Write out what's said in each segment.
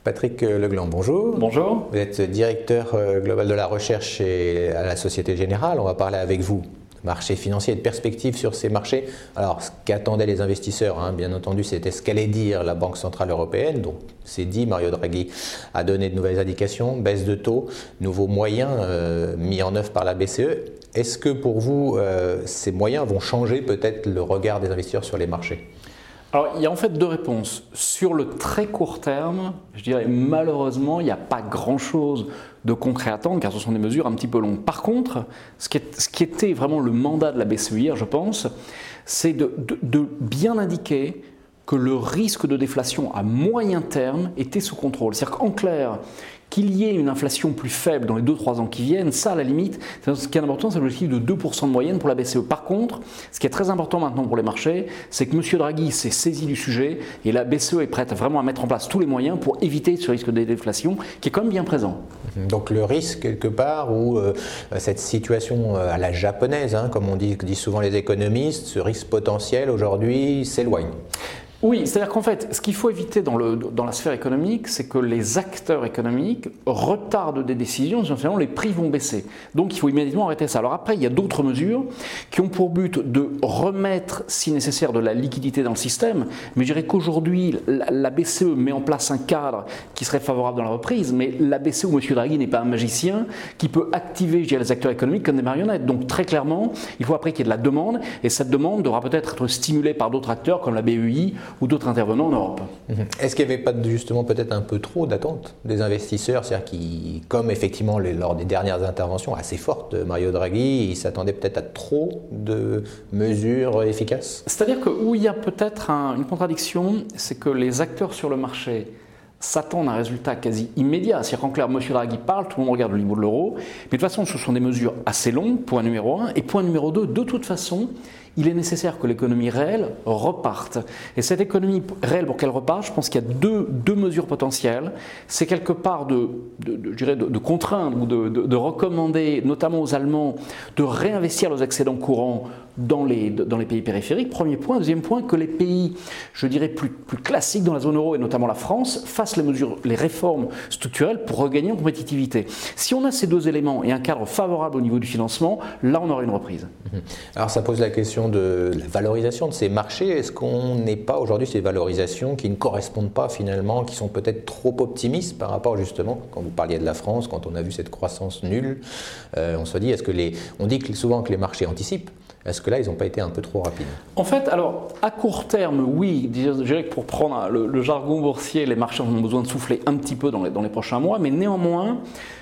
Patrick Legland, bonjour. Bonjour. Vous êtes directeur global de la recherche à la Société Générale. On va parler avec vous marché financier et de perspectives sur ces marchés. Alors, ce qu'attendaient les investisseurs, bien entendu, c'était ce qu'allait dire la Banque Centrale Européenne. Donc, c'est dit, Mario Draghi a donné de nouvelles indications, baisse de taux, nouveaux moyens mis en œuvre par la BCE. Est-ce que pour vous, ces moyens vont changer peut-être le regard des investisseurs sur les marchés ? Alors, il y a en fait deux réponses. Sur le très court terme, je dirais malheureusement, il n'y a pas grand-chose de concret à attendre car ce sont des mesures un petit peu longues. Par contre, ce qui était vraiment le mandat de la BCE hier, je pense, c'est de bien indiquer que le risque de déflation à moyen terme était sous contrôle. C'est-à-dire qu'en clair, qu'il y ait une inflation plus faible dans les 2-3 ans qui viennent, ça à la limite, ce qui est important, c'est l'objectif de 2% de moyenne pour la BCE. Par contre, ce qui est très important maintenant pour les marchés, c'est que M. Draghi s'est saisi du sujet et la BCE est prête vraiment à mettre en place tous les moyens pour éviter ce risque de déflation qui est quand même bien présent. Donc le risque quelque part où cette situation à la japonaise, comme on disent souvent les économistes, ce risque potentiel aujourd'hui s'éloigne. Oui, c'est-à-dire qu'en fait, ce qu'il faut éviter dans la sphère économique, c'est que les acteurs économiques retardent des décisions, sinon les prix vont baisser. Donc il faut immédiatement arrêter ça. Alors après, il y a d'autres mesures qui ont pour but de remettre, si nécessaire, de la liquidité dans le système. Mais je dirais qu'aujourd'hui, la BCE met en place un cadre qui serait favorable dans la reprise, mais la BCE ou M. Draghi n'est pas un magicien qui peut activer, je dirais, les acteurs économiques comme des marionnettes. Donc très clairement, il faut après qu'il y ait de la demande, et cette demande devra peut-être être stimulée par d'autres acteurs comme la BEI, ou d'autres intervenants en Europe. Est-ce qu'il n'y avait pas justement peut-être un peu trop d'attente des investisseurs, c'est-à-dire qui, comme effectivement lors des dernières interventions assez fortes de Mario Draghi, ils s'attendaient peut-être à trop de mesures efficaces ? C'est-à-dire que où il y a peut-être une contradiction, c'est que les acteurs sur le marché s'attendent à un résultat quasi immédiat. C'est-à-dire qu'en clair, M. Draghi parle, tout le monde regarde le niveau de l'euro, mais de toute façon, ce sont des mesures assez longues, point numéro 1, et point numéro 2, de toute façon, il est nécessaire que l'économie réelle reparte. Et cette économie réelle, pour qu'elle reparte, je pense qu'il y a deux mesures potentielles. C'est quelque part de contraindre ou de recommander, notamment aux Allemands, de réinvestir leurs excédents courants dans les pays périphériques. Premier point. Deuxième point, que les pays, je dirais, plus classiques dans la zone euro, et notamment la France, fassent les réformes structurelles pour regagner en compétitivité. Si on a ces deux éléments et un cadre favorable au niveau du financement, là, on aura une reprise. Alors, ça pose la question de la valorisation de ces marchés. Est-ce qu'on n'est pas aujourd'hui ces valorisations qui ne correspondent pas finalement, qui sont peut-être trop optimistes par rapport justement, quand vous parliez de la France, quand on a vu cette croissance nulle, on se dit, on dit souvent que les marchés anticipent. Est-ce que là, ils n'ont pas été un peu trop rapides ? En fait, alors, à court terme, oui. Je dirais que pour prendre le jargon boursier, les marchés ont besoin de souffler un petit peu dans les prochains mois, mais néanmoins,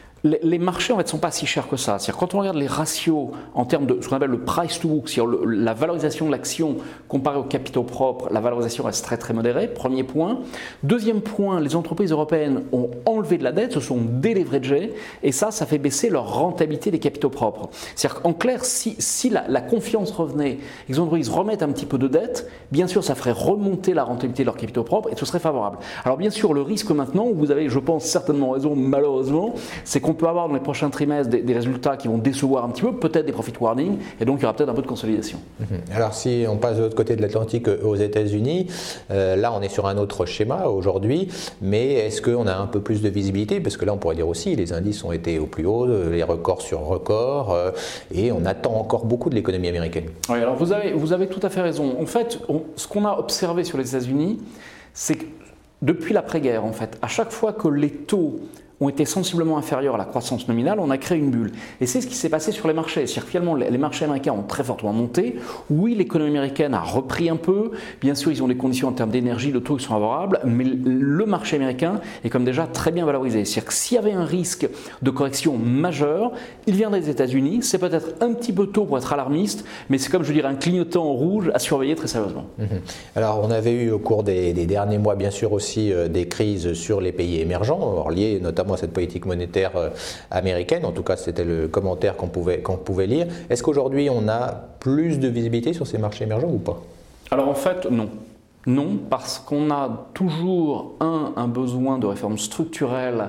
les marchés en fait sont pas si chers que ça. C'est-à-dire quand on regarde les ratios en termes de ce qu'on appelle le price to book, c'est-à-dire la valorisation de l'action comparée aux capitaux propres, la valorisation reste très très modérée. Premier point. Deuxième point, les entreprises européennes ont enlevé de la dette, se sont déleveragées et ça fait baisser leur rentabilité des capitaux propres. C'est-à-dire qu'en clair, si la confiance revenait, les entreprises remettent un petit peu de dette, bien sûr ça ferait remonter la rentabilité de leurs capitaux propres et ce serait favorable. Alors bien sûr le risque maintenant, vous avez je pense certainement raison malheureusement, c'est qu'on peut avoir dans les prochains trimestres des résultats qui vont décevoir un petit peu, peut-être des profit warnings, et donc il y aura peut-être un peu de consolidation. Alors si on passe de l'autre côté de l'Atlantique aux États-Unis, là on est sur un autre schéma aujourd'hui, mais est-ce qu'on a un peu plus de visibilité ? Parce que là on pourrait dire aussi, les indices ont été au plus haut, les records sur records, et on attend encore beaucoup de l'économie américaine. Oui, alors vous avez tout à fait raison. En fait, ce qu'on a observé sur les États-Unis, c'est que depuis l'après-guerre, en fait, à chaque fois que les taux ont été sensiblement inférieurs à la croissance nominale, on a créé une bulle. Et c'est ce qui s'est passé sur les marchés. C'est-à-dire que finalement, les marchés américains ont très fortement monté. Oui, l'économie américaine a repris un peu. Bien sûr, ils ont des conditions en termes d'énergie, de taux qui sont favorables, mais le marché américain est comme déjà très bien valorisé. C'est-à-dire que s'il y avait un risque de correction majeur, il viendrait des États-Unis. C'est peut-être un petit peu tôt pour être alarmiste, mais c'est comme je dirais un clignotant en rouge à surveiller très sérieusement. Alors, on avait eu au cours des derniers mois, bien sûr, aussi des crises sur les pays émergents, liées notamment à cette politique monétaire américaine. En tout cas, c'était le commentaire qu'on pouvait lire. Est-ce qu'aujourd'hui, on a plus de visibilité sur ces marchés émergents ou pas ? Alors en fait, non. Non, parce qu'on a toujours un besoin de réforme structurelle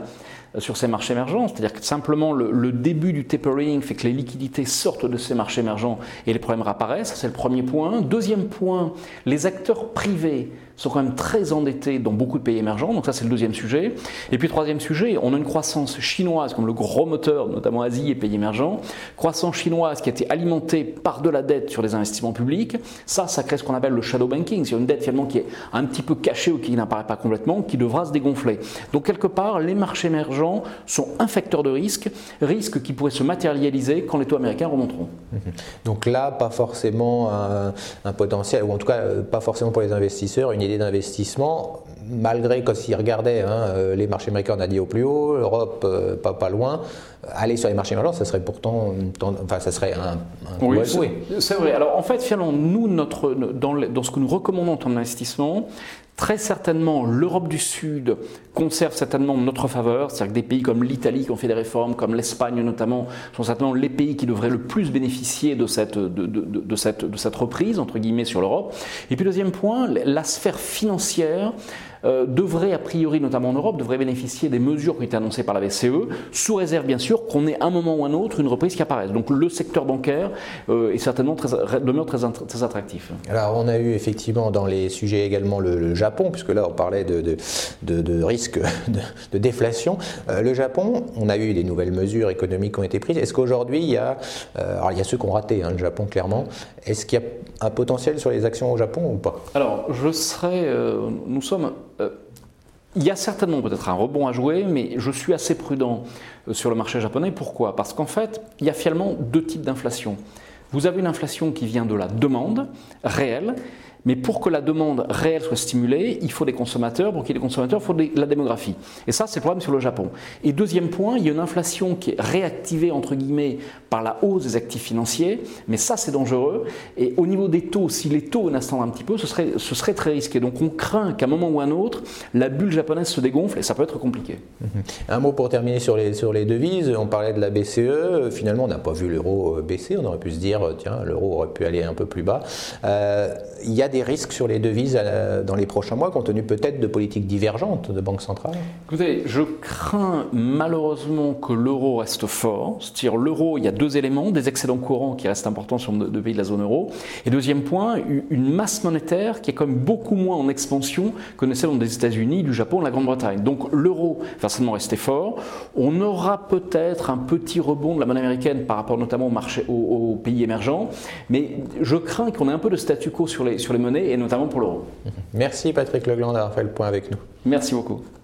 sur ces marchés émergents, c'est-à-dire que simplement le début du tapering fait que les liquidités sortent de ces marchés émergents et les problèmes réapparaissent, c'est le premier point. Deuxième point, les acteurs privés sont quand même très endettés dans beaucoup de pays émergents, donc ça c'est le deuxième sujet. Et puis troisième sujet, on a une croissance chinoise comme le gros moteur, notamment Asie et pays émergents, croissance chinoise qui a été alimentée par de la dette sur les investissements publics, ça crée ce qu'on appelle le shadow banking, c'est une dette finalement qui est un petit peu cachée ou qui n'apparaît pas complètement, qui devra se dégonfler. Donc quelque part, les marchés émergents sont un facteur de risque qui pourrait se matérialiser quand les taux américains remonteront. Donc là, pas forcément un potentiel, ou en tout cas pas forcément pour les investisseurs, une idée d'investissement, malgré que s'ils regardaient les marchés américains, on a dit au plus haut, l'Europe pas loin, aller sur les marchés émergents, ça serait pourtant, ça serait un coup à jouer. C'est vrai. Alors en fait, finalement, nous, dans ce que nous recommandons en termes d'investissement, très certainement, l'Europe du Sud conserve certainement notre faveur, c'est-à-dire que des pays comme l'Italie qui ont fait des réformes, comme l'Espagne notamment, sont certainement les pays qui devraient le plus bénéficier de cette reprise, entre guillemets, sur l'Europe. Et puis deuxième point, la sphère financière devrait, a priori, notamment en Europe, devrait bénéficier des mesures qui ont été annoncées par la BCE, sous réserve bien sûr qu'on ait à un moment ou un autre une reprise qui apparaisse. Donc le secteur bancaire est certainement demeure très attractif. Alors on a eu effectivement dans les sujets également le Japon, puisque là on parlait de risque de déflation. Le Japon, on a eu des nouvelles mesures économiques qui ont été prises. Est-ce qu'aujourd'hui il y a ceux qui ont raté, le Japon clairement, est-ce qu'il y a un potentiel sur les actions au Japon ou pas? Alors nous sommes... il y a certainement peut-être un rebond à jouer, mais je suis assez prudent sur le marché japonais. Pourquoi? Parce qu'en fait, il y a finalement deux types d'inflation. Vous avez une inflation qui vient de la demande réelle, mais pour que la demande réelle soit stimulée, il faut des consommateurs. Pour qu'il y ait des consommateurs, il faut la démographie. Et ça, c'est le problème sur le Japon. Et deuxième point, il y a une inflation qui est réactivée, entre guillemets, par la hausse des actifs financiers. Mais ça, c'est dangereux. Et au niveau des taux, si les taux naissent un petit peu, ce serait très risqué. Donc on craint qu'à un moment ou à un autre, la bulle japonaise se dégonfle et ça peut être compliqué. Un mot pour terminer sur les devises. On parlait de la BCE. Finalement, on n'a pas vu l'euro baisser. On aurait pu se dire, tiens, l'euro aurait pu aller un peu plus bas. Il y a des risques sur les devises dans les prochains mois, compte tenu peut-être de politiques divergentes de banques centrales? Écoutez, je crains malheureusement que l'euro reste fort. C'est-à-dire l'euro, il y a deux éléments, des excédents courants qui restent importants sur deux pays de la zone euro, et deuxième point, une masse monétaire qui est quand même beaucoup moins en expansion que ne celle des États-Unis, du Japon, de la Grande-Bretagne. Donc l'euro va certainement rester fort. On aura peut-être un petit rebond de la monnaie américaine par rapport notamment aux pays émergents, mais je crains qu'on ait un peu de statu quo sur les monnaies et notamment pour l'euro. Merci Patrick Legland d'avoir fait le point avec nous. Merci beaucoup.